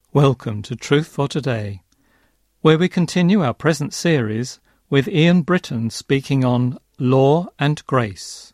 Welcome to Truth for Today, where we continue our present series with Ian Britton speaking on Law and Grace.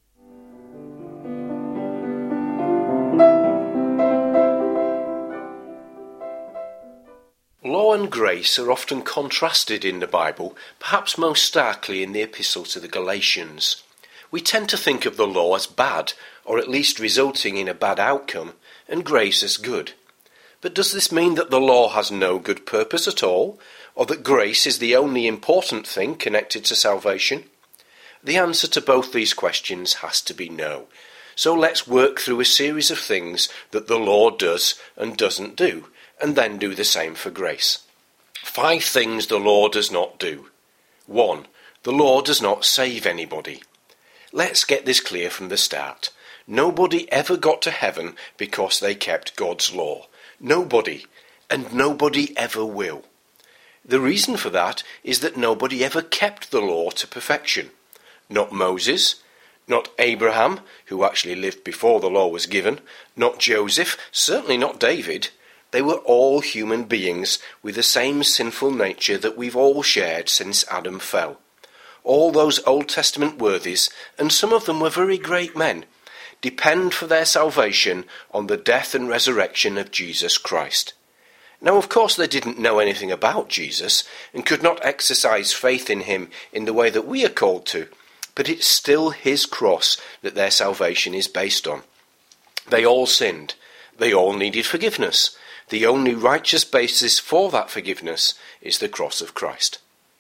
Law and grace are often contrasted in the Bible, perhaps most starkly in the Epistle to the Galatians. We tend to think of the law as bad, or at least resulting in a bad outcome, and grace as good. But does this mean that the law has no good purpose at all, or that grace is the only important thing connected to salvation? The answer to both these questions has to be no. So let's work through a series of things that the law does and doesn't do, and then do the same for grace. 5 things the law does not do. 1. The law does not save anybody. Let's get this clear from the start. Nobody ever got to heaven because they kept God's law. Nobody, and nobody ever will. The reason for that is that nobody ever kept the law to perfection. Not Moses, not Abraham, who actually lived before the law was given, not Joseph, certainly not David. They were all human beings with the same sinful nature that we've all shared since Adam fell. All those Old Testament worthies, and some of them were very great men, depend for their salvation on the death and resurrection of Jesus Christ. Now, of course, they didn't know anything about Jesus and could not exercise faith in him in the way that we are called to, but it's still his cross that their salvation is based on. They all sinned. They all needed forgiveness. The only righteous basis for that forgiveness is the cross of Christ.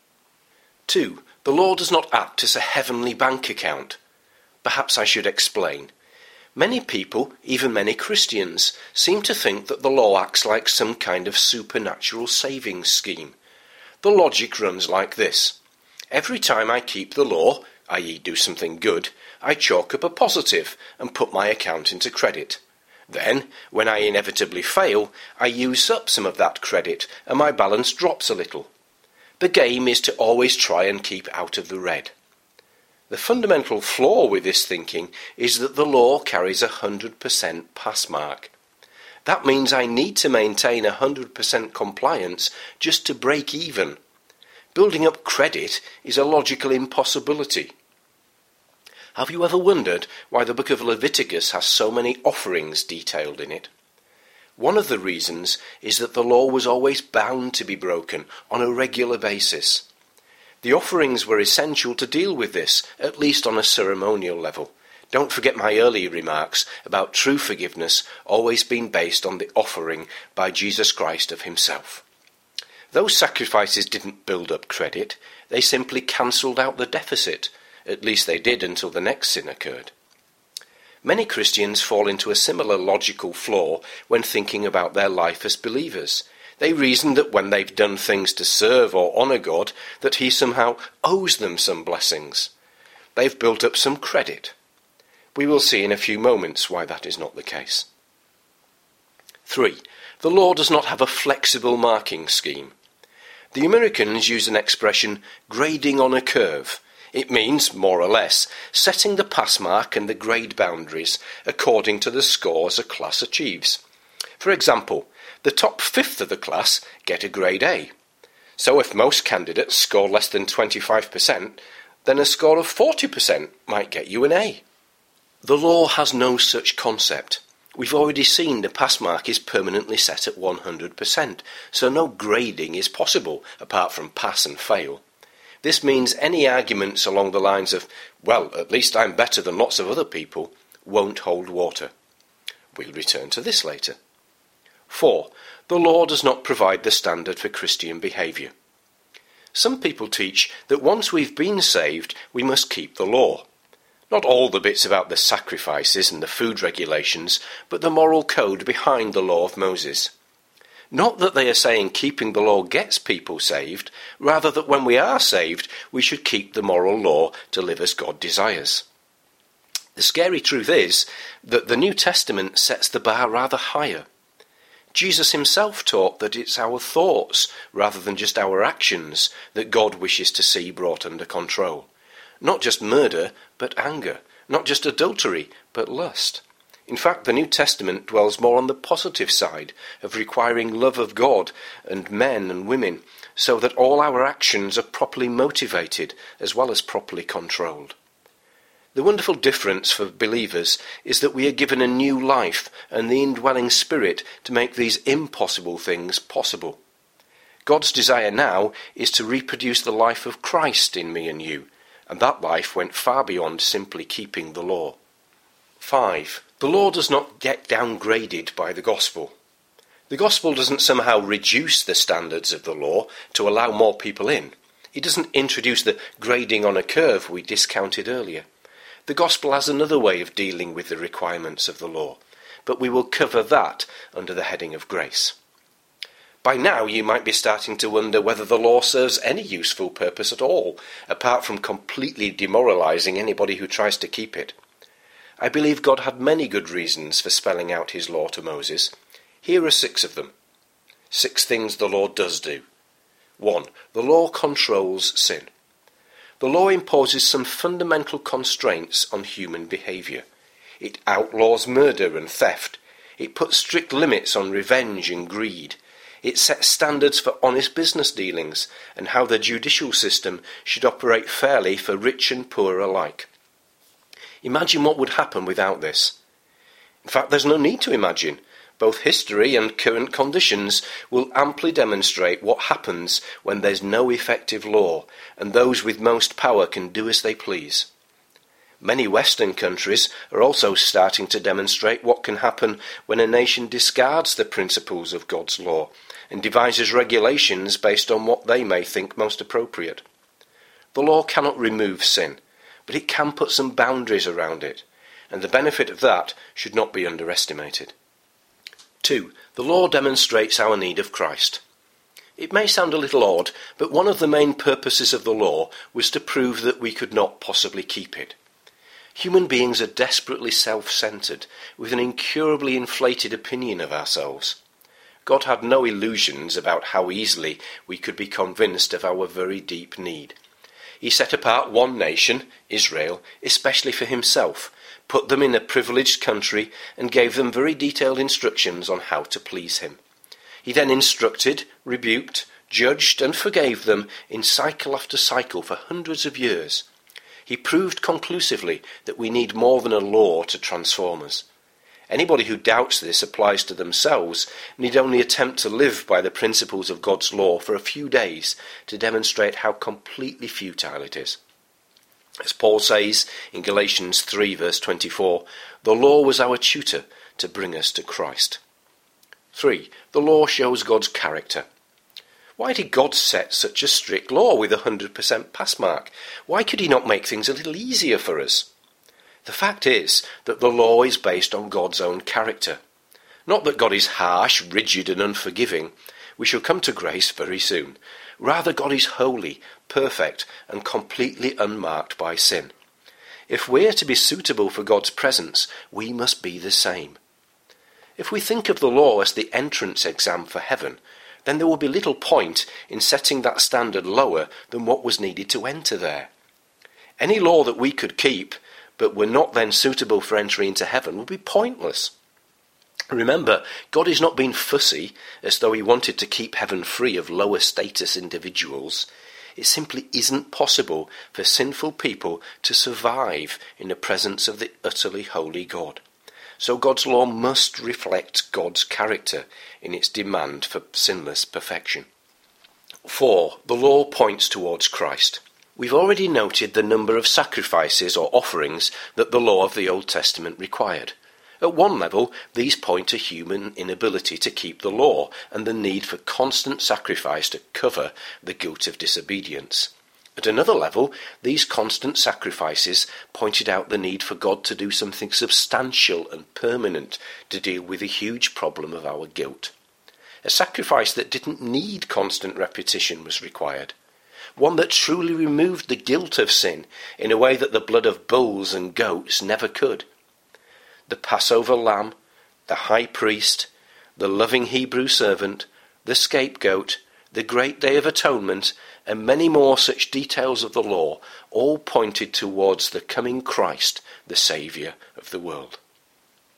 2. The law does not act as a heavenly bank account. Perhaps I should explain. Many people, even many Christians, seem to think that the law acts like some kind of supernatural savings scheme. The logic runs like this. Every time I keep the law, i.e. do something good, I chalk up a positive and put my account into credit. Then, when I inevitably fail, I use up some of that credit and my balance drops a little. The game is to always try and keep out of the red. The fundamental flaw with this thinking is that the law carries a 100% pass mark. That means I need to maintain 100% compliance just to break even. Building up credit is a logical impossibility. Have you ever wondered why the book of Leviticus has so many offerings detailed in it? One of the reasons is that the law was always bound to be broken on a regular basis. The offerings were essential to deal with this, at least on a ceremonial level. Don't forget my earlier remarks about true forgiveness always being based on the offering by Jesus Christ of himself. Those sacrifices didn't build up credit, they simply cancelled out the deficit. At least they did until the next sin occurred. Many Christians fall into a similar logical flaw when thinking about their life as believers. They reason that when they've done things to serve or honour God, that he somehow owes them some blessings. They've built up some credit. We will see in a few moments why that is not the case. 3. The law does not have a flexible marking scheme. The Americans use an expression, grading on a curve. It means, more or less, setting the pass mark and the grade boundaries according to the scores a class achieves. For example, the top fifth of the class get a grade A. So if most candidates score less than 25%, then a score of 40% might get you an A. The law has no such concept. We've already seen the pass mark is permanently set at 100%, so no grading is possible apart from pass and fail. This means any arguments along the lines of, well, at least I'm better than lots of other people, won't hold water. We'll return to this later. 4. The law does not provide the standard for Christian behaviour. Some people teach that once we've been saved, we must keep the law. Not all the bits about the sacrifices and the food regulations, but the moral code behind the law of Moses. Not that they are saying keeping the law gets people saved, rather that when we are saved, we should keep the moral law to live as God desires. The scary truth is that the New Testament sets the bar rather higher. Jesus himself taught that it's our thoughts, rather than just our actions, that God wishes to see brought under control. Not just murder, but anger. Not just adultery, but lust. In fact, the New Testament dwells more on the positive side of requiring love of God and men and women, so that all our actions are properly motivated as well as properly controlled. The wonderful difference for believers is that we are given a new life and the indwelling Spirit to make these impossible things possible. God's desire now is to reproduce the life of Christ in me and you, and that life went far beyond simply keeping the law. 5. The law does not get downgraded by the gospel. The gospel doesn't somehow reduce the standards of the law to allow more people in. It doesn't introduce the grading on a curve we discounted earlier. The gospel has another way of dealing with the requirements of the law, but we will cover that under the heading of grace. By now you might be starting to wonder whether the law serves any useful purpose at all, apart from completely demoralizing anybody who tries to keep it. I believe God had many good reasons for spelling out his law to Moses. Here are 6 of them. 6 things the law does do. 1. The law controls sin. The law imposes some fundamental constraints on human behaviour. It outlaws murder and theft. It puts strict limits on revenge and greed. It sets standards for honest business dealings and how the judicial system should operate fairly for rich and poor alike. Imagine what would happen without this. In fact, there's no need to imagine. Both history and current conditions will amply demonstrate what happens when there's no effective law, and those with most power can do as they please. Many Western countries are also starting to demonstrate what can happen when a nation discards the principles of God's law and devises regulations based on what they may think most appropriate. The law cannot remove sin, but it can put some boundaries around it, and the benefit of that should not be underestimated. 2. The law demonstrates our need of Christ. It may sound a little odd, but one of the main purposes of the law was to prove that we could not possibly keep it. Human beings are desperately self-centred, with an incurably inflated opinion of ourselves. God had no illusions about how easily we could be convinced of our very deep need. He set apart one nation, Israel, especially for himself, put them in a privileged country, and gave them very detailed instructions on how to please him. He then instructed, rebuked, judged, and forgave them in cycle after cycle for hundreds of years. He proved conclusively that we need more than a law to transform us. Anybody who doubts this applies to themselves need only attempt to live by the principles of God's law for a few days to demonstrate how completely futile it is. As Paul says in Galatians 3 verse 24, the law was our tutor to bring us to Christ. 3. The law shows God's character. Why did God set such a strict law with a 100% pass mark? Why could he not make things a little easier for us? The fact is that the law is based on God's own character. Not that God is harsh, rigid, and unforgiving. We shall come to grace very soon. Rather, God is holy, perfect, and completely unmarked by sin. If we are to be suitable for God's presence, we must be the same. If we think of the law as the entrance exam for heaven, then there will be little point in setting that standard lower than what was needed to enter there. Any law that we could keep, but were not then suitable for entry into heaven, would be pointless. Remember, God is not being fussy as though he wanted to keep heaven free of lower status individuals. It simply isn't possible for sinful people to survive in the presence of the utterly holy God. So God's law must reflect God's character in its demand for sinless perfection. 4. The law points towards Christ. We've already noted the number of sacrifices or offerings that the law of the Old Testament required. At one level, these point to human inability to keep the law and the need for constant sacrifice to cover the guilt of disobedience. At another level, these constant sacrifices pointed out the need for God to do something substantial and permanent to deal with the huge problem of our guilt. A sacrifice that didn't need constant repetition was required. One that truly removed the guilt of sin in a way that the blood of bulls and goats never could. The Passover lamb, the high priest, the loving Hebrew servant, the scapegoat, the great day of atonement, and many more such details of the law all pointed towards the coming Christ, the Saviour of the world.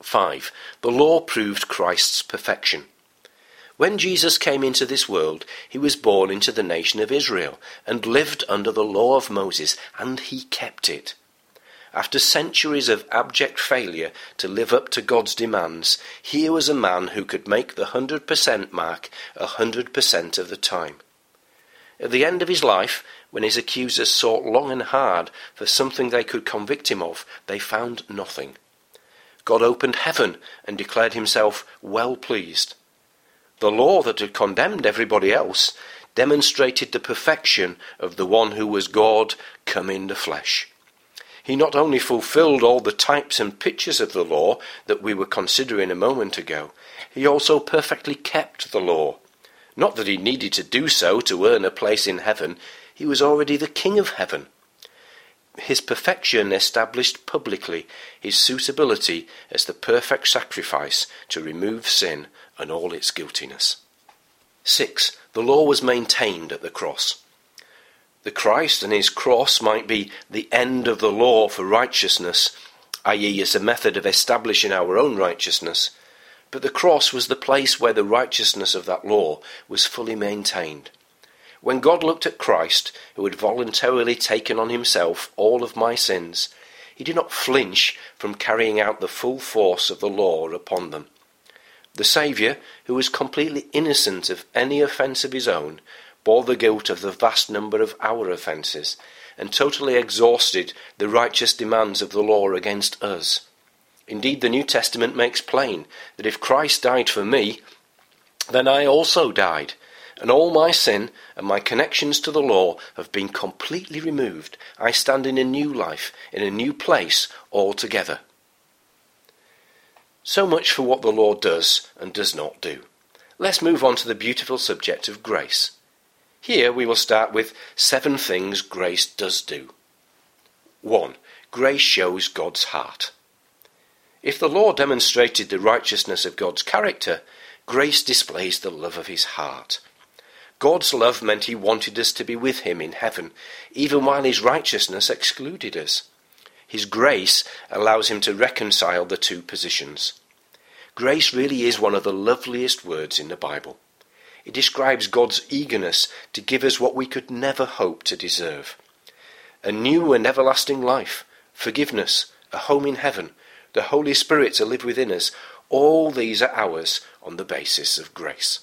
5. The law proved Christ's perfection. When Jesus came into this world, he was born into the nation of Israel and lived under the law of Moses, and he kept it. After centuries of abject failure to live up to God's demands, here was a man who could make the 100% mark 100% of the time. At the end of his life, when his accusers sought long and hard for something they could convict him of, they found nothing. God opened heaven and declared himself well pleased. The law that had condemned everybody else demonstrated the perfection of the one who was God come in the flesh. He not only fulfilled all the types and pictures of the law that we were considering a moment ago, he also perfectly kept the law. Not that he needed to do so to earn a place in heaven, he was already the King of heaven. His perfection established publicly his suitability as the perfect sacrifice to remove sin and all its guiltiness. 6. The law was maintained at the cross. The Christ and his cross might be the end of the law for righteousness, i.e. as a method of establishing our own righteousness, but the cross was the place where the righteousness of that law was fully maintained. When God looked at Christ, who had voluntarily taken on himself all of my sins, he did not flinch from carrying out the full force of the law upon them. The Saviour, who was completely innocent of any offence of his own, bore the guilt of the vast number of our offences, and totally exhausted the righteous demands of the law against us. Indeed, the New Testament makes plain that if Christ died for me, then I also died, and all my sin and my connections to the law have been completely removed. I stand in a new life, in a new place altogether. So much for what the law does and does not do. Let's move on to the beautiful subject of grace. Here we will start with 7 things grace does do. 1. Grace shows God's heart. If the law demonstrated the righteousness of God's character, grace displays the love of his heart. God's love meant he wanted us to be with him in heaven, even while his righteousness excluded us. His grace allows him to reconcile the two positions. Grace really is one of the loveliest words in the Bible. It describes God's eagerness to give us what we could never hope to deserve. A new and everlasting life, forgiveness, a home in heaven, the Holy Spirit to live within us, all these are ours on the basis of grace.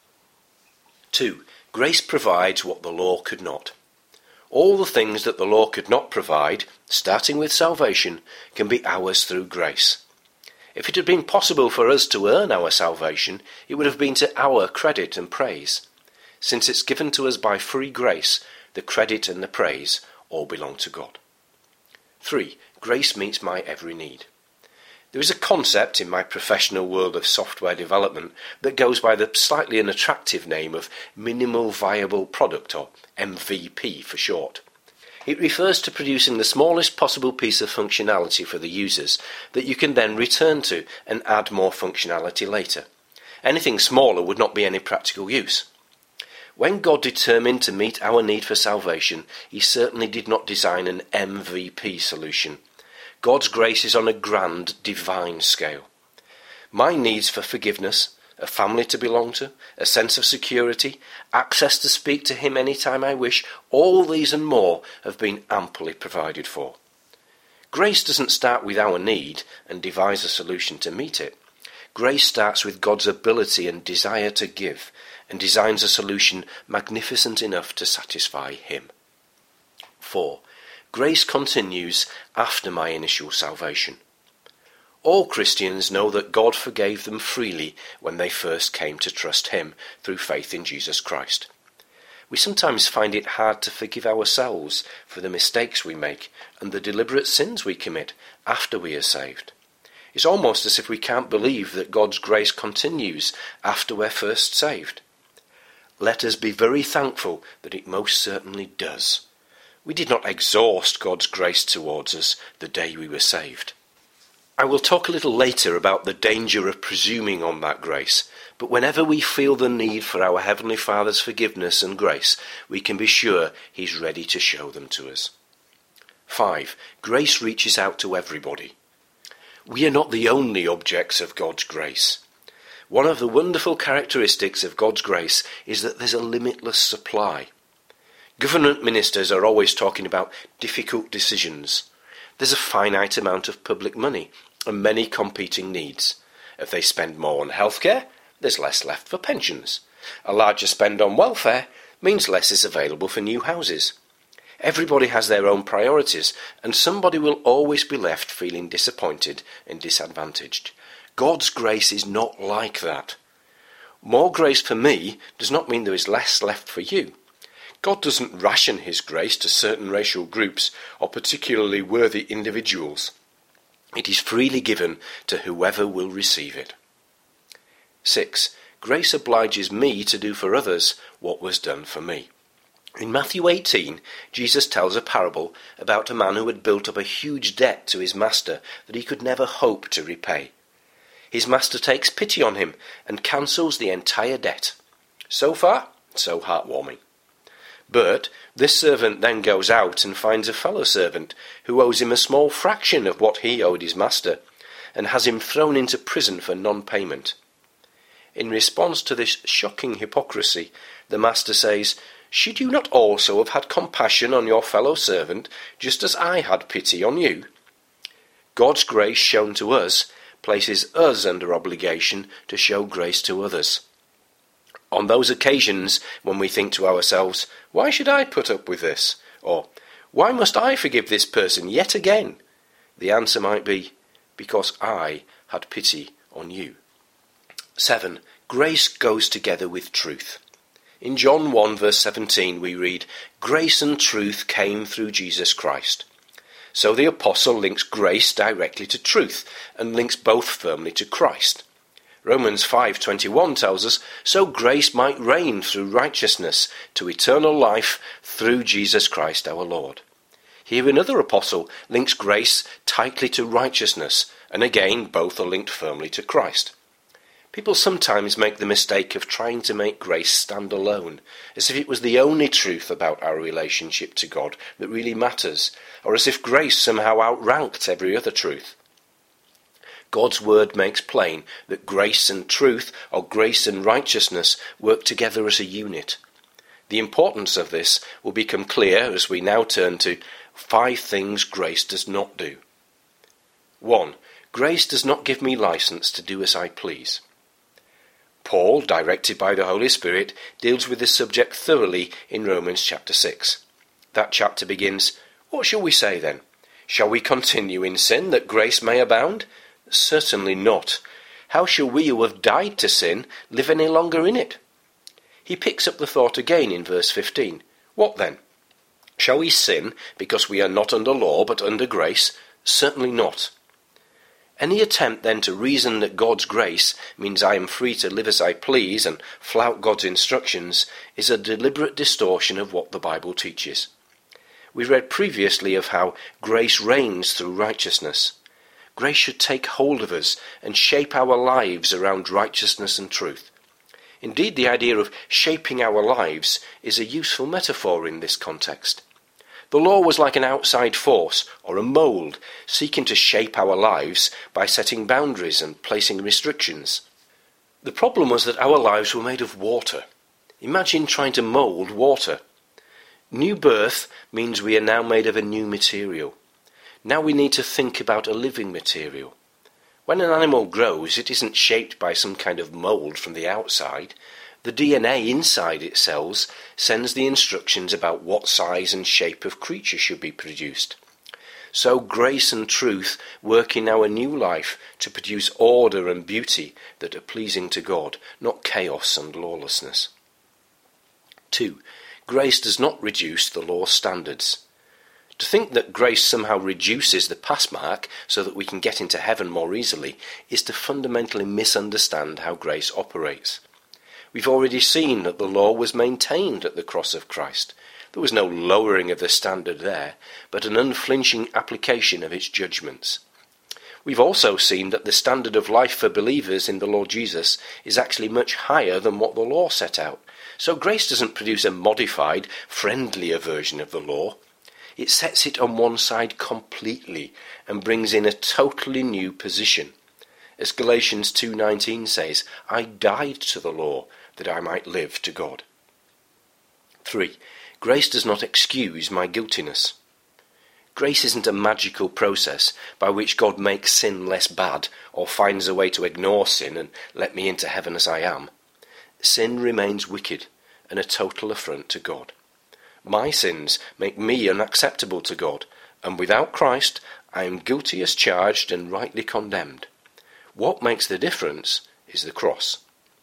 2. Grace provides what the law could not. All the things that the law could not provide, starting with salvation, can be ours through grace. If it had been possible for us to earn our salvation, it would have been to our credit and praise. Since it's given to us by free grace, the credit and the praise all belong to God. 3. Grace meets my every need. There is a concept in my professional world of software development that goes by the slightly unattractive name of Minimal Viable Product, or MVP for short. It refers to producing the smallest possible piece of functionality for the users that you can then return to and add more functionality later. Anything smaller would not be any practical use. When God determined to meet our need for salvation, he certainly did not design an MVP solution. God's grace is on a grand, divine scale. My needs for forgiveness, a family to belong to, a sense of security, access to speak to him anytime I wish, all these and more have been amply provided for. Grace doesn't start with our need and devise a solution to meet it. Grace starts with God's ability and desire to give, and designs a solution magnificent enough to satisfy him. 4. Grace continues after my initial salvation. All Christians know that God forgave them freely when they first came to trust him through faith in Jesus Christ. We sometimes find it hard to forgive ourselves for the mistakes we make and the deliberate sins we commit after we are saved. It's almost as if we can't believe that God's grace continues after we're first saved. Let us be very thankful that it most certainly does. We did not exhaust God's grace towards us the day we were saved. I will talk a little later about the danger of presuming on that grace, but whenever we feel the need for our Heavenly Father's forgiveness and grace, we can be sure he's ready to show them to us. 5. Grace reaches out to everybody. We are not the only objects of God's grace. One of the wonderful characteristics of God's grace is that there's a limitless supply. Government ministers are always talking about difficult decisions. There's a finite amount of public money and many competing needs. If they spend more on healthcare, there's less left for pensions. A larger spend on welfare means less is available for new houses. Everybody has their own priorities, and somebody will always be left feeling disappointed and disadvantaged. God's grace is not like that. More grace for me does not mean there is less left for you. God doesn't ration his grace to certain racial groups or particularly worthy individuals. It is freely given to whoever will receive it. 6. Grace obliges me to do for others what was done for me. In Matthew 18, Jesus tells a parable about a man who had built up a huge debt to his master that he could never hope to repay. His master takes pity on him and cancels the entire debt. So far, so heartwarming. But this servant then goes out and finds a fellow servant who owes him a small fraction of what he owed his master and has him thrown into prison for non-payment. In response to this shocking hypocrisy, the master says, "Should you not also have had compassion on your fellow servant, just as I had pity on you?" God's grace shown to us places us under obligation to show grace to others. On those occasions when we think to ourselves, "Why should I put up with this?" or "Why must I forgive this person yet again?" the answer might be, "Because I had pity on you." 7. Grace goes together with truth. In John 1 verse 17 we read, "Grace and truth came through Jesus Christ." So the apostle links grace directly to truth and links both firmly to Christ. Romans 5:21 tells us, "So grace might reign through righteousness to eternal life through Jesus Christ our Lord." Here another apostle links grace tightly to righteousness, and again both are linked firmly to Christ. People sometimes make the mistake of trying to make grace stand alone, as if it was the only truth about our relationship to God that really matters, or as if grace somehow outranked every other truth. God's word makes plain that grace and truth, or grace and righteousness, work together as a unit. The importance of this will become clear as we now turn to 5 things grace does not do. 1. Grace does not give me license to do as I please. Paul, directed by the Holy Spirit, deals with this subject thoroughly in Romans chapter 6. That chapter begins, "What shall we say then? Shall we continue in sin that grace may abound? Certainly not. How shall we who have died to sin live any longer in it?" He picks up the thought again in verse 15. "What then? Shall we sin because we are not under law but under grace? Certainly not." Any attempt then to reason that God's grace means I am free to live as I please and flout God's instructions is a deliberate distortion of what the Bible teaches. We read previously of how grace reigns through righteousness. Grace should take hold of us and shape our lives around righteousness and truth. Indeed, the idea of shaping our lives is a useful metaphor in this context. The law was like an outside force, or a mould, seeking to shape our lives by setting boundaries and placing restrictions. The problem was that our lives were made of water. Imagine trying to mould water. New birth means we are now made of a new material. Now we need to think about a living material. When an animal grows, it isn't shaped by some kind of mould from the outside. The DNA inside its cells sends the instructions about what size and shape of creature should be produced. So grace and truth work in our new life to produce order and beauty that are pleasing to God, not chaos and lawlessness. 2. Grace does not reduce the law's standards. To think that grace somehow reduces the pass mark so that we can get into heaven more easily is to fundamentally misunderstand how grace operates. We've already seen that the law was maintained at the cross of Christ. There was no lowering of the standard there, but an unflinching application of its judgments. We've also seen that the standard of life for believers in the Lord Jesus is actually much higher than what the law set out. So grace doesn't produce a modified, friendlier version of the law. It sets it on one side completely and brings in a totally new position. As Galatians 2:19 says, I died to the law that I might live to God. 3. Grace does not excuse my guiltiness. Grace isn't a magical process by which God makes sin less bad or finds a way to ignore sin and let me into heaven as I am. Sin remains wicked and a total affront to God. My sins make me unacceptable to God, and without Christ I am guilty as charged and rightly condemned. What makes the difference is the cross.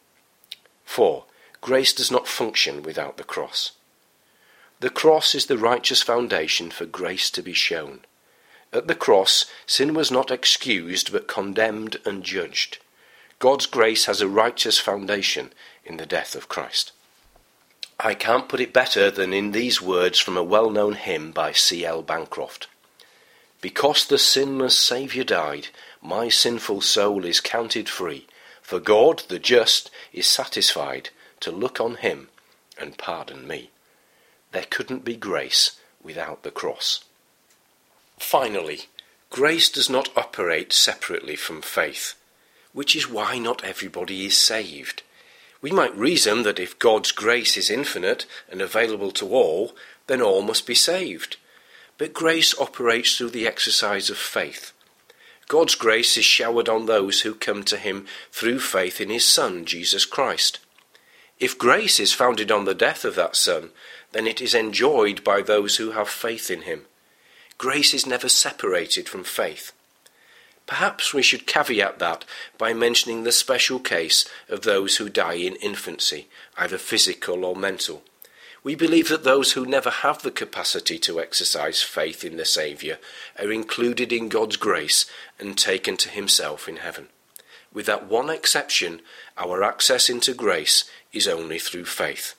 4. Grace does not function without the cross. The cross is the righteous foundation for grace to be shown. At the cross, sin was not excused but condemned and judged. God's grace has a righteous foundation in the death of Christ. I can't put it better than in these words from a well-known hymn by C.L. Bancroft. Because the sinless Saviour died, my sinful soul is counted free, for God, the just, is satisfied to look on him and pardon me. There couldn't be grace without the cross. Finally, grace does not operate separately from faith, which is why not everybody is saved. We might reason that if God's grace is infinite and available to all, then all must be saved. But grace operates through the exercise of faith. God's grace is showered on those who come to him through faith in his Son, Jesus Christ. If grace is founded on the death of that Son, then it is enjoyed by those who have faith in him. Grace is never separated from faith. Perhaps we should caveat that by mentioning the special case of those who die in infancy, either physical or mental. We believe that those who never have the capacity to exercise faith in the Saviour are included in God's grace and taken to himself in heaven. With that one exception, our access into grace is only through faith.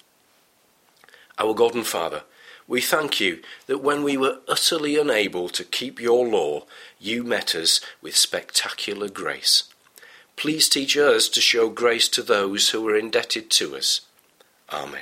Our God and Father, we thank you that when we were utterly unable to keep your law, you met us with spectacular grace. Please teach us to show grace to those who are indebted to us. Amen.